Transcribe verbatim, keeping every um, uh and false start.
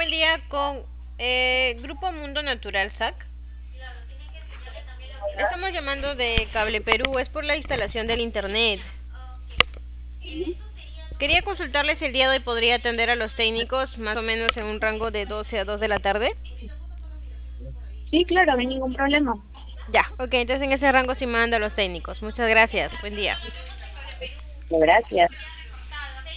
al día con eh, Grupo Mundo Natural S A C. Hola. Estamos llamando de Cable Perú, es por la instalación del internet. Sí, Quería consultarles si el día de hoy podría atender a los técnicos más o menos en un rango de doce a dos de la tarde. sí, claro, no hay ningún problema. Ya, ok, entonces en ese rango sí manda a los técnicos. Muchas gracias, buen día. Gracias.